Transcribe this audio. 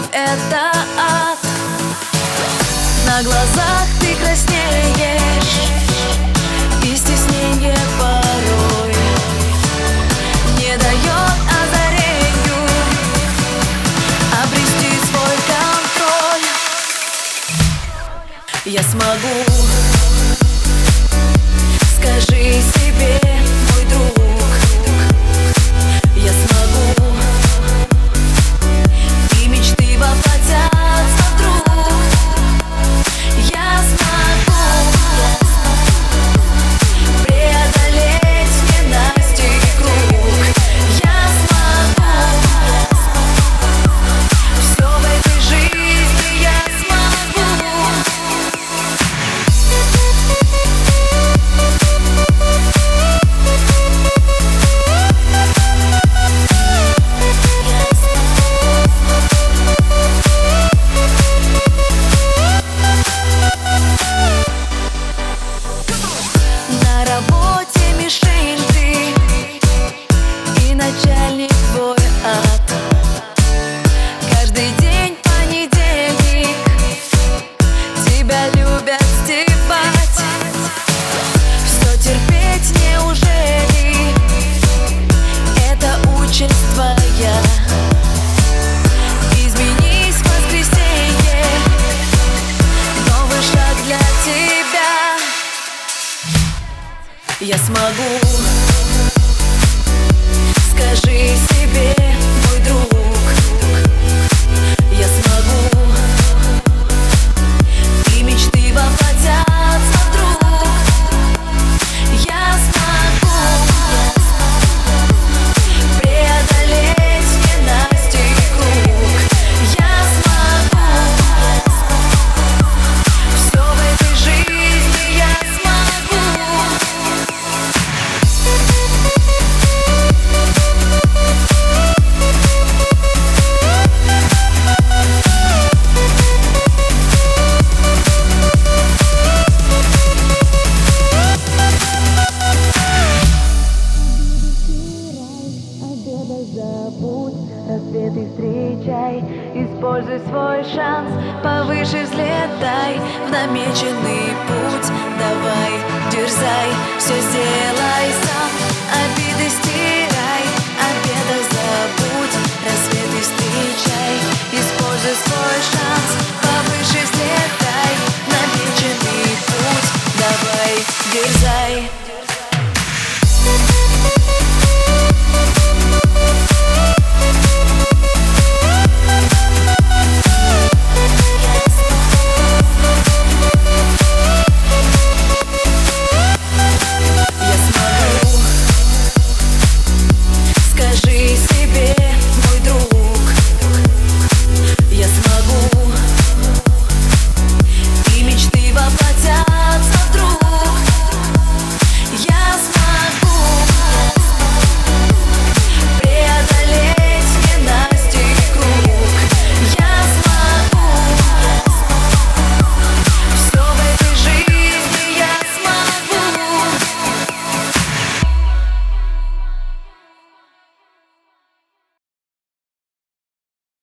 любовь — это ад. На глазах ты краснеешь, и стеснение порой не дает озарению обрести свой контроль. Я смогу, скажи себе, мой друг, я смогу, и мечты воплотятся вдруг. Я смогу преодолеть ненастий круг. Я смогу все в этой жизни, я смогу. На работе мишень ты, и начальник твой ад. Каждый день понедельник, тебя любят стебать. Все терпеть, неужели это участь твоя? Изменись в воскресенье, новый шаг для тебя. Я смогу, скажи себе, мой друг, я смогу, и мечты воплотятся вдруг. Я смогу преодолеть ненастий круг. Я смогу все в этой жизни, я смогу. Забудь, рассветы встречай, используй свой шанс, повыше взлетай в намеченный путь. Давай, дерзай, все сделай сам.